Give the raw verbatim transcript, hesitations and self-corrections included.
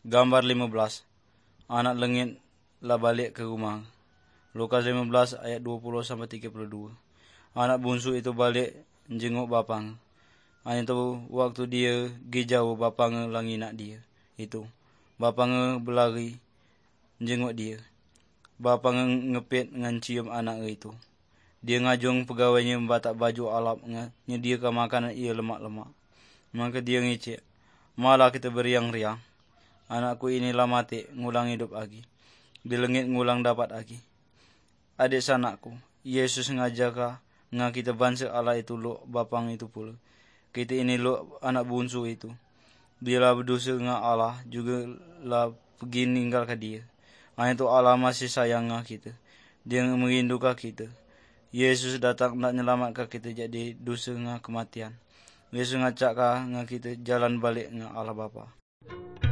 Gambar lima belas. Anak lengit lah balik ke rumah. Lukas lima belas ayat dua puluh sampai tiga puluh dua. Anak bungsu itu balik jenguk bapang. Hanya tu waktu dia pergi jauh, bapang langi nak dia. Itu bapang berlari jenguk dia. Bapang ngepit ngan cium anak itu. Dia ngajung pegawainya membatak baju alap, nyediakan makanan ia lemak-lemak. Maka dia ngicik, malah kita beriang-riang. Anakku inilah mati, ngulang hidup lagi. Di lengit ngulang dapat lagi. Adik sanakku, Yesus ngajarkah nga kita bangsa Allah itu lo bapang itu pula. Kita ini lo anak bungsu itu. Dialah berdosa nga Allah, juga lah pergi ninggal ke dia. Hanya itu Allah masih sayang nga kita. Dia merindukan kita. Yesus datang nak menyelamatkan kita jadi dosa nga kematian. Yesus ngacak nga kita jalan balik nga Allah Bapa.